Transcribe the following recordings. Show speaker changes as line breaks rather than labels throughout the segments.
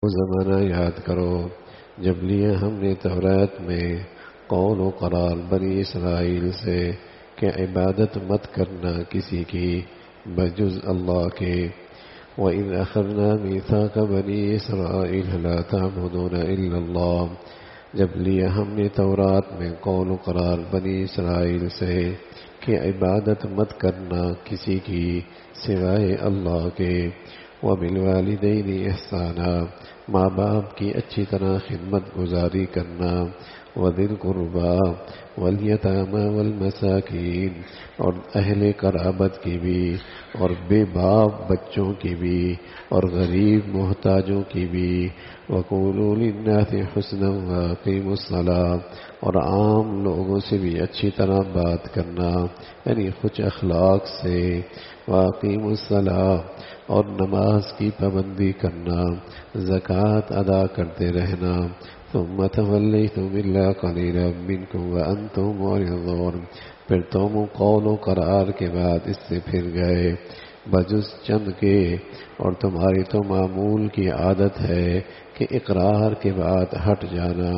وہ زمانہ یاد کرو جب لیا ہم نے تورات میں قول و قرار بنی اسرائیل سے کہ عبادت مت کرنا کسی کی بجز اللہ کے وَإِذْ أَخَذْنَا مِيثَاقَ بَنِي إِسْرَائِيلَ لَا تَعْبُدُونَ إِلَّا اللَّهَ جب لیا ہم نے تورات میں قول و قرار بنی اسرائیل سے کہ عبادت مت کرنا کسی کی سوائے اللہ کے وَبِالْوَالِدَيْنِ إِحْسَانًا ماں باپ کی اچھی طرح خدمت گزاری کرنا وَذِي الْقُرْبَى وَالْيَتَامَى وَالْمَسَاكِينِ اور اہل قرابت کی بھی اور بے باپ بچوں کی بھی اور غریب محتاجوں کی بھی وَقُولُوا لِلنَّاسِ حُسْنًا وَأَقِيمُوا الصَّلَاةَ اور عام لوگوں سے بھی اچھی طرح بات کرنا یعنی خوش اخلاق سے وَأَقِيمُوا الصَّلَاةَ اور نماز کی پابندی کرنا زکوٰۃ ادا کرتے رہنا ثم تولیتم الا قلیلا منکم وانتم معرضون پھر تم قول و قرار کے بعد اس سے پھر گئے بجز چند کے اور تمہاری تو معمول کی عادت ہے کہ اقرار کے بعد ہٹ جانا.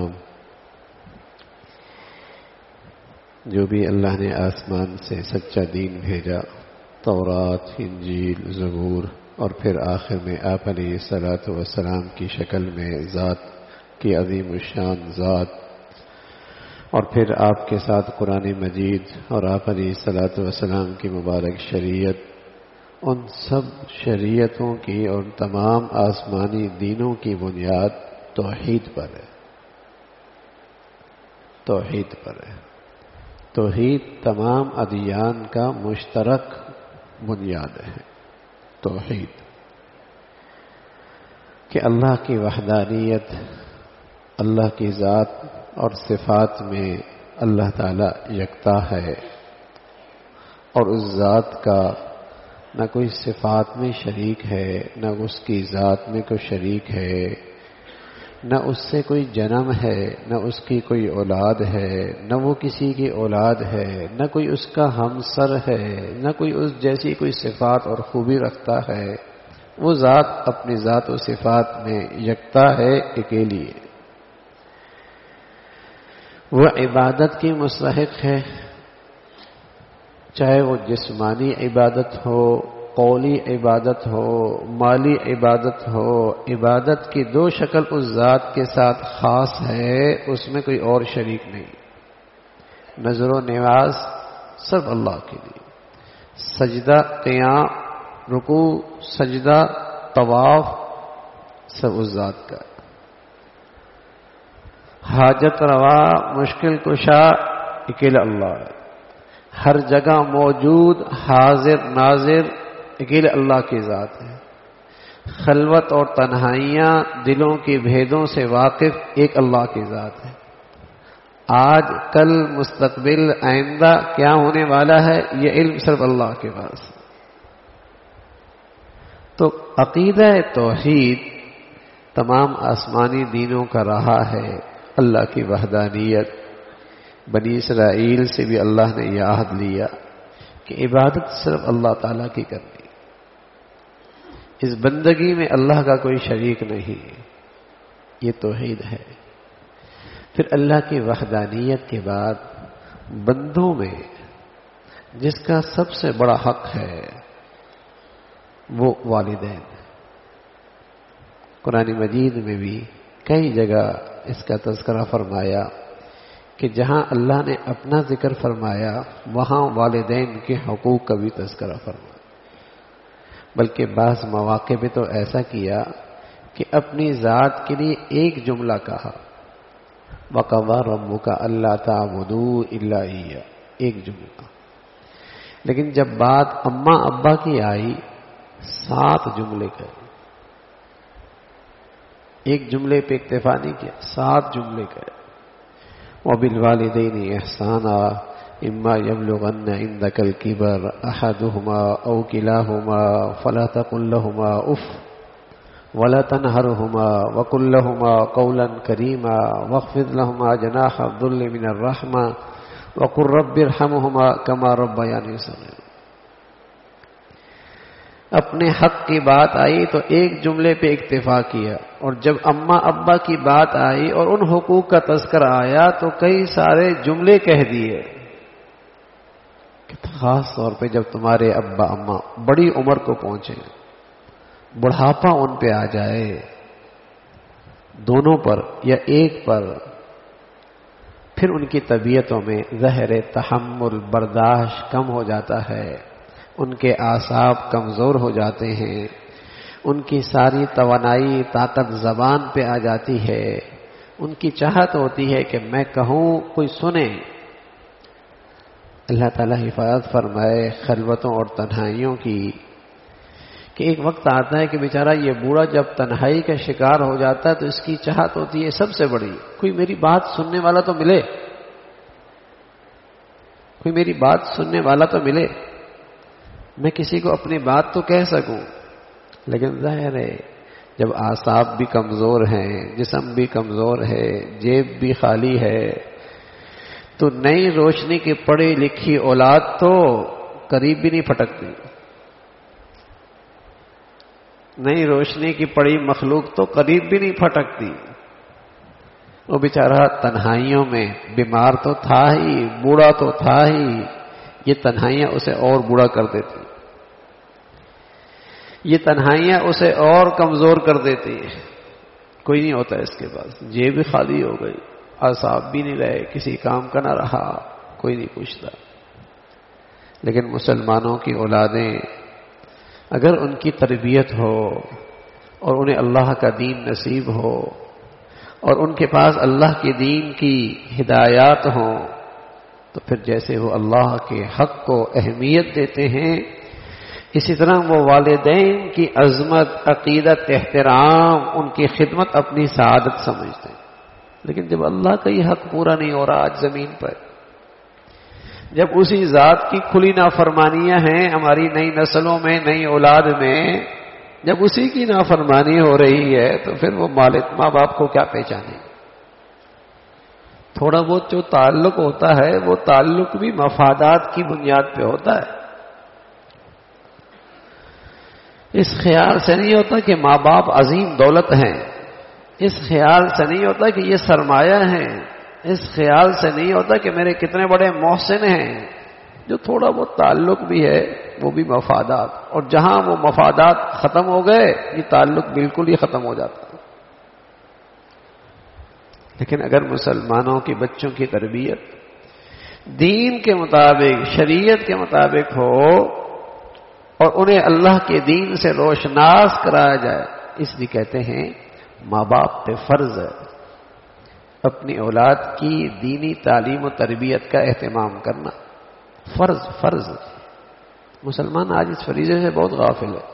جو بھی اللہ نے آسمان سے سچا دین بھیجا تورات انجیل زبور اور پھر آخر میں آپ علیہ الصلوۃ والسلام کی شکل میں ذات کی عظیم الشان ذات اور پھر آپ کے ساتھ قرآن مجید اور آپ علیہ الصلوۃ والسلام کی مبارک شریعت ان سب شریعتوں کی اور تمام آسمانی دینوں کی بنیاد توحید پر ہے. توحید پر ہے. توحید تمام ادیان کا مشترک بنیاد ہے. توحید کہ اللہ کی وحدانیت اللہ کی ذات اور صفات میں اللہ تعالی یکتا ہے اور اس ذات کا نہ کوئی صفات میں شریک ہے نہ اس کی ذات میں کوئی شریک ہے نہ اس سے کوئی جنم ہے نہ اس کی کوئی اولاد ہے نہ وہ کسی کی اولاد ہے نہ کوئی اس کا ہمسر ہے نہ کوئی اس جیسی کوئی صفات اور خوبی رکھتا ہے. وہ ذات اپنی ذات و صفات میں یکتا ہے اکیلی ہے. وہ عبادت کی مستحق ہے چاہے وہ جسمانی عبادت ہو قولی عبادت ہو مالی عبادت ہو. عبادت کی دو شکل اس ذات کے ساتھ خاص ہے اس میں کوئی اور شریک نہیں. نظر و نیاز صرف اللہ کے لیے. سجدہ قیام رکوع سجدہ طواف سب اس ذات کا. حاجت روا مشکل کشا اکیلا اللہ ہے. ہر جگہ موجود حاضر ناظر اکیلے اللہ کی ذات ہے. خلوت اور تنہائیاں دلوں کی بھیدوں سے واقف ایک اللہ کی ذات ہے. آج کل مستقبل آئندہ کیا ہونے والا ہے یہ علم صرف اللہ کے پاس ہے. تو عقیدہ توحید تمام آسمانی دینوں کا رہا ہے. اللہ کی وحدانیت بنی اسرائیل سے بھی اللہ نے یہ عہد لیا کہ عبادت صرف اللہ تعالیٰ کی کرنی. اس بندگی میں اللہ کا کوئی شریک نہیں. یہ توحید ہے. پھر اللہ کی وحدانیت کے بعد بندوں میں جس کا سب سے بڑا حق ہے وہ والدین. قرآن مجید میں بھی کئی جگہ اس کا تذکرہ فرمایا کہ جہاں اللہ نے اپنا ذکر فرمایا وہاں والدین کے حقوق کا بھی تذکرہ فرمایا. بلکہ بعض مواقع پہ تو ایسا کیا کہ اپنی ذات کے لیے ایک جملہ کہا وَقَضَىٰ رَبُّكَ أَلَّا تَعْبُدُوا إِلَّا إِيَّاهُ ایک جملہ. لیکن جب بات اماں ابا کی آئی 7 جملے کہے. ایک جملے پہ اکتفا نہیں کیا 7 جملے کہے. وَبِالْوَالِدَيْنِ إِحْسَانًا إِمَّا يَبْلُغَنَّ عِندَكَ الْكِبَرَ أَحَدُهُمَا أَوْ كِلَاهُمَا فَلَا تَقُل لَّهُمَا أُفٍّ وَلَا تَنْهَرْهُمَا وَقُل لَّهُمَا قَوْلًا كَرِيمًا وَاخْفِضْ لَهُمَا جَنَاحَ الذُّلِّ مِنَ الرَّحْمَةِ وَقُل رَّبِّ ارْحَمْهُمَا كَمَا رَبَّيَانِي صَغِيرًا. اپنے حق کی بات آئی تو ایک جملے پہ اکتفا کیا، اور جب اماں ابا کی بات آئی اور ان حقوق کا تذکرہ آیا تو کئی سارے جملے کہہ دیے۔ خاص طور پہ جب تمہارے ابا اماں بڑی عمر کو پہنچے، بڑھاپا ان پہ آ جائے، دونوں پر یا ایک پر، پھر ان کی طبیعتوں میں زہر تحمل برداشت کم ہو جاتا ہے، ان کے اعصاب کمزور ہو جاتے ہیں، ان کی ساری توانائی طاقت زبان پہ آ جاتی ہے، ان کی چاہت ہوتی ہے کہ میں کہوں کوئی سنے۔ اللہ تعالیٰ حفاظت فرمائے خلوتوں اور تنہائیوں کی، کہ ایک وقت آتا ہے کہ بیچارہ یہ بوڑھا جب تنہائی کا شکار ہو جاتا ہے تو اس کی چاہت ہوتی ہے سب سے بڑی، کوئی میری بات سننے والا تو ملے، کوئی میری بات سننے والا تو ملے، میں کسی کو اپنی بات تو کہہ سکوں۔ لیکن ظاہر ہے جب اعصاب بھی کمزور ہیں، جسم بھی کمزور ہے، جیب بھی خالی ہے، تو نئی روشنی کی پڑھی لکھی اولاد تو قریب بھی نہیں پھٹکتی، نئی روشنی کی پڑھی مخلوق تو قریب بھی نہیں پھٹکتی۔ وہ بیچارہ تنہائیوں میں بیمار تو تھا ہی، بوڑھا تو تھا ہی، یہ تنہائیاں اسے اور بوڑھا کر دیتی، یہ تنہائیاں اسے اور کمزور کر دیتی۔ کوئی نہیں ہوتا اس کے پاس، جیب بھی خالی ہو گئی، اعصاب بھی نہیں رہے، کسی کام کا نہ رہا، کوئی نہیں پوچھتا۔ لیکن مسلمانوں کی اولادیں اگر ان کی تربیت ہو اور انہیں اللہ کا دین نصیب ہو اور ان کے پاس اللہ کے دین کی ہدایات ہوں، تو پھر جیسے وہ اللہ کے حق کو اہمیت دیتے ہیں، اسی طرح وہ والدین کی عظمت، عقیدت، احترام، ان کی خدمت اپنی سعادت سمجھتے ہیں۔ لیکن جب اللہ کا یہ حق پورا نہیں ہو رہا آج زمین پر، جب اسی ذات کی کھلی نافرمانیاں ہیں ہماری نئی نسلوں میں، نئی اولاد میں، جب اسی کی نافرمانی ہو رہی ہے تو پھر وہ ماں باپ کو کیا پہچانے؟ تھوڑا بہت جو تعلق ہوتا ہے وہ تعلق بھی مفادات کی بنیاد پہ ہوتا ہے۔ اس خیال سے نہیں ہوتا کہ ماں باپ عظیم دولت ہیں، اس خیال سے نہیں ہوتا کہ یہ سرمایہ ہیں، اس خیال سے نہیں ہوتا کہ میرے کتنے بڑے محسن ہیں۔ جو تھوڑا بہت تعلق بھی ہے وہ بھی مفادات، اور جہاں وہ مفادات ختم ہو گئے یہ تعلق بالکل ہی ختم ہو جاتا ہے۔ لیکن اگر مسلمانوں کے بچوں کی تربیت دین کے مطابق، شریعت کے مطابق ہو اور انہیں اللہ کے دین سے روشناس کرایا جائے، اس لیے کہتے ہیں ماں باپ پہ فرض ہے اپنی اولاد کی دینی تعلیم و تربیت کا اہتمام کرنا، فرض۔ مسلمان آج اس فریضے سے بہت غافل ہے،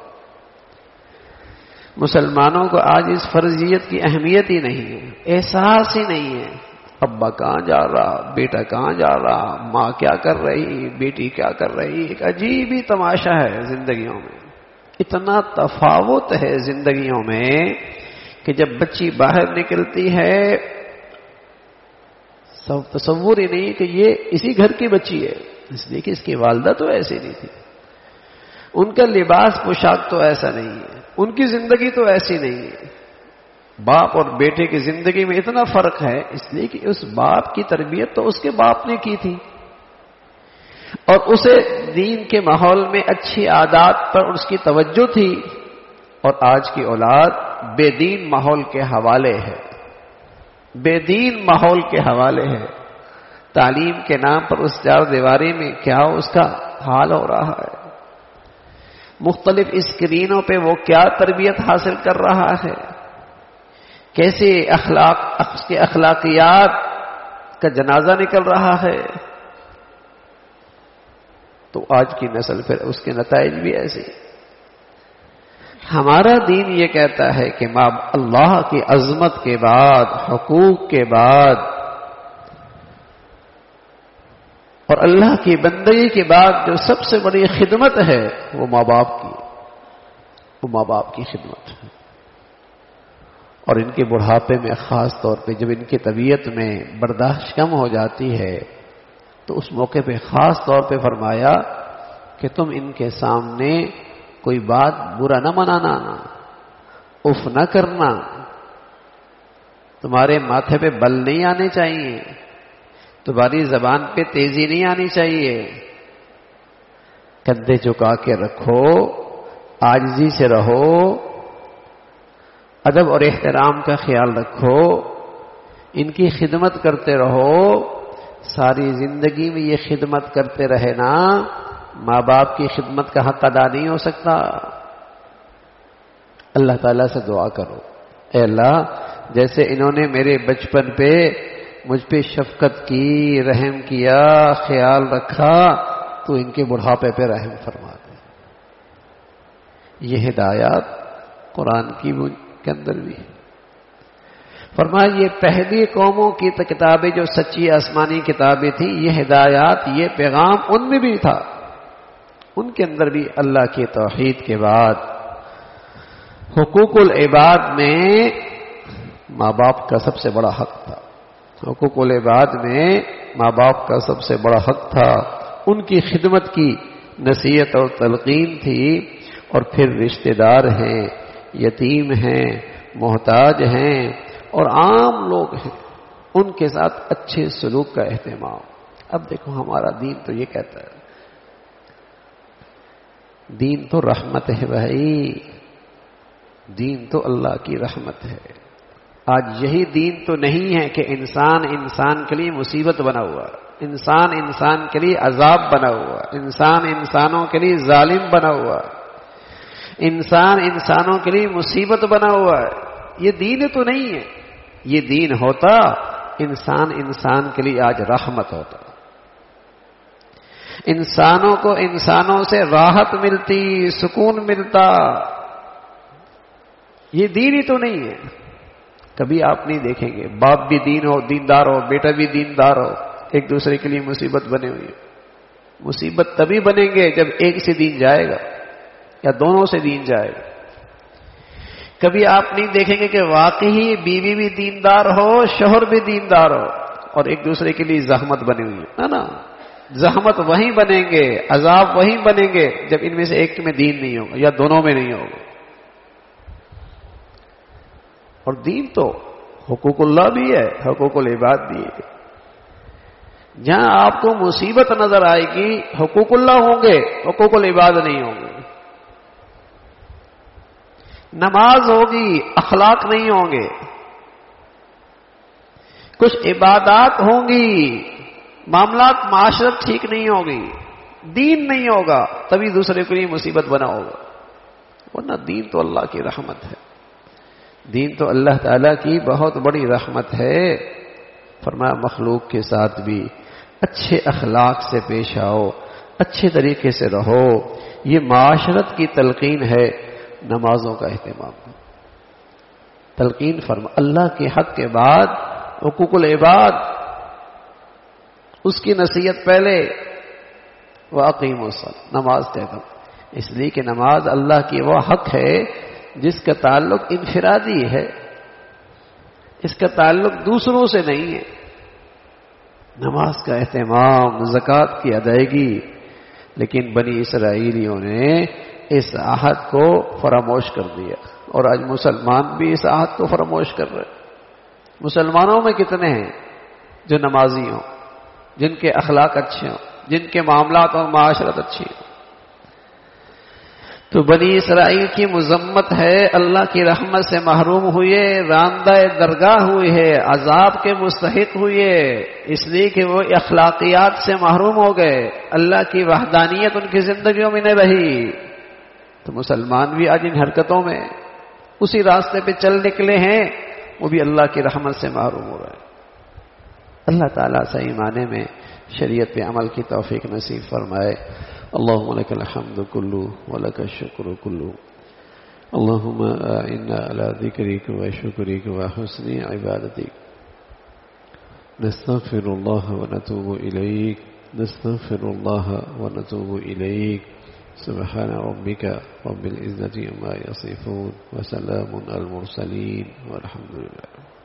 مسلمانوں کو آج اس فرضیت کی اہمیت ہی نہیں ہے، احساس ہی نہیں ہے۔ ابا کہاں جا رہا، بیٹا کہاں جا رہا، ماں کیا کر رہی، بیٹی کیا کر رہی، ایک عجیب ہی تماشا ہے زندگیوں میں۔ اتنا تفاوت ہے زندگیوں میں کہ جب بچی باہر نکلتی ہے تصور ہی نہیں کہ یہ اسی گھر کی بچی ہے، اس لیے کہ اس کی والدہ تو ایسی نہیں تھی، ان کا لباس پوشاک تو ایسا نہیں ہے، ان کی زندگی تو ایسی نہیں ہے۔ باپ اور بیٹے کی زندگی میں اتنا فرق ہے، اس لیے کہ اس باپ کی تربیت تو اس کے باپ نے کی تھی، اور اسے دین کے ماحول میں اچھی عادات پر اس کی توجہ تھی، اور آج کی اولاد بے دین ماحول کے حوالے ہے، بے دین ماحول کے حوالے ہے۔ تعلیم کے نام پر اس چار دیواری میں کیا اس کا حال ہو رہا ہے، مختلف اسکرینوں پہ وہ کیا تربیت حاصل کر رہا ہے، کیسے اس کے اخلاقیات کا جنازہ نکل رہا ہے، تو آج کی نسل پھر اس کے نتائج بھی ایسے۔ ہمارا دین یہ کہتا ہے کہ ماں اللہ کی عظمت کے بعد، حقوق کے بعد اور اللہ کی بندگی کے بعد جو سب سے بڑی خدمت ہے وہ ماں باپ کی خدمت ہے۔ اور ان کے بڑھاپے میں خاص طور پہ جب ان کی طبیعت میں برداشت کم ہو جاتی ہے تو اس موقع پہ خاص طور پہ فرمایا کہ تم ان کے سامنے کوئی بات برا نہ منانا، اف نہ کرنا، تمہارے ماتھے پہ بل نہیں آنے چاہیے، تمہاری زبان پہ تیزی نہیں آنی چاہیے، کندھے جھکا کے رکھو، عاجزی سے رہو، ادب اور احترام کا خیال رکھو، ان کی خدمت کرتے رہو، ساری زندگی میں یہ خدمت کرتے رہے نا، ماں باپ کی خدمت کا حق ادا نہیں ہو سکتا۔ اللہ تعالیٰ سے دعا کرو، اے اللہ جیسے انہوں نے میرے بچپن پہ مجھ پہ شفقت کی، رحم کیا، خیال رکھا، تو ان کے بڑھاپے پہ رحم فرما دے۔ یہ ہدایات قرآن کی کے اندر بھی فرمایا، یہ پہلی قوموں کی کتابیں جو سچی آسمانی کتابیں تھیں، یہ ہدایات، یہ پیغام ان میں بھی تھا، ان کے اندر بھی اللہ کی توحید کے بعد حقوق العباد میں ماں باپ کا سب سے بڑا حق تھا، حقوق العباد میں ماں باپ کا سب سے بڑا حق تھا، ان کی خدمت کی نصیحت اور تلقین تھی، اور پھر رشتہ دار ہیں، یتیم ہیں، محتاج ہیں اور عام لوگ ہیں، ان کے ساتھ اچھے سلوک کا اہتمام۔ اب دیکھو ہمارا دین تو یہ کہتا ہے، دین تو رحمت ہے بھائی، دین تو اللہ کی رحمت ہے۔ آج یہی دین تو نہیں ہے کہ انسان انسان کے لیے مصیبت بنا ہوا، انسان انسان کے لیے عذاب بنا ہوا، انسان انسانوں کے لیے ظالم بنا ہوا، انسان انسانوں کے لیے مصیبت بنا ہوا ہے۔ یہ دین تو نہیں ہے۔ یہ دین ہوتا، انسان انسان کے لیے آج رحمت ہوتا، انسانوں کو انسانوں سے راحت ملتی، سکون ملتا۔ یہ دین ہی تو نہیں ہے۔ کبھی آپ نہیں دیکھیں گے باپ بھی دیندار ہو، بیٹا بھی دیندار ہو، ایک دوسرے کے لیے مصیبت بنے ہوئی ہے۔ مصیبت تبھی بنیں گے جب ایک سے دین جائے گا یا دونوں سے دین جائے گا۔ کبھی آپ نہیں دیکھیں گے کہ واقعی بیوی بھی دیندار ہو، شوہر بھی دیندار ہو، اور ایک دوسرے کے لیے زحمت بنی ہوئی ہے نا۔ زحمت وہیں بنیں گے، عذاب وہیں بنیں گے جب ان میں سے ایک میں دین نہیں ہوگا یا دونوں میں نہیں ہوگا۔ اور دین تو حقوق اللہ بھی ہے، حقوق العباد بھی ہے۔ جہاں آپ کو مصیبت نظر آئے گی حقوق اللہ ہوں گے، حقوق العباد نہیں ہوں گے۔ نماز ہوگی، اخلاق نہیں ہوں گے۔ کچھ عبادات ہوں گی، معاملات معاشرت ٹھیک نہیں ہوگی، دین نہیں ہوگا، تبھی دوسرے کے لیے مصیبت بنا ہوگا۔ ورنہ دین تو اللہ کی رحمت ہے، دین تو اللہ تعالیٰ کی بہت بڑی رحمت ہے۔ فرمایا مخلوق کے ساتھ بھی اچھے اخلاق سے پیش آؤ، اچھے طریقے سے رہو۔ یہ معاشرت کی تلقین ہے۔ نمازوں کا اہتمام، تلقین فرما اللہ کے حق کے بعد حقوق العباد، اس کی نصیحت پہلے، واقیموا الصلاۃ، نماز کہتا ہوں اس لیے کہ نماز اللہ کی وہ حق ہے جس کا تعلق انفرادی ہے، اس کا تعلق دوسروں سے نہیں ہے۔ نماز کا اہتمام، زکوٰۃ کی ادائیگی، لیکن بنی اسرائیلیوں نے اس عہد کو فراموش کر دیا، اور آج مسلمان بھی اس عہد کو فراموش کر رہے۔ مسلمانوں میں کتنے ہیں جو نمازی ہوں، جن کے اخلاق اچھے ہوں، جن کے معاملات اور معاشرت اچھی ہوں؟ تو بنی اسرائیل کی مذمت ہے، اللہ کی رحمت سے محروم ہوئے، راندہ درگاہ ہوئے ہے، عذاب کے مستحق ہوئے، اس لیے کہ وہ اخلاقیات سے محروم ہو گئے، اللہ کی وحدانیت ان کی زندگیوں میں نہ رہی۔ تو مسلمان بھی آج ان حرکتوں میں اسی راستے پہ چل نکلے ہیں، وہ بھی اللہ کی رحمت سے محروم ہو رہے ہیں۔ اللہ تعالیٰ صحیح معنی میں شریعت پہ عمل کی توفیق نصیب فرمائے۔ اللهم لك الحمد كله ولك الشكر كله، اللهم إنا على ذكرك وشكرك وحسن عبادتك، نستغفر الله ونتوب إليك، نستغفر الله ونتوب إليك، سبحان ربك رب العزة عما يصفون، وسلام على المرسلين، والحمد لله۔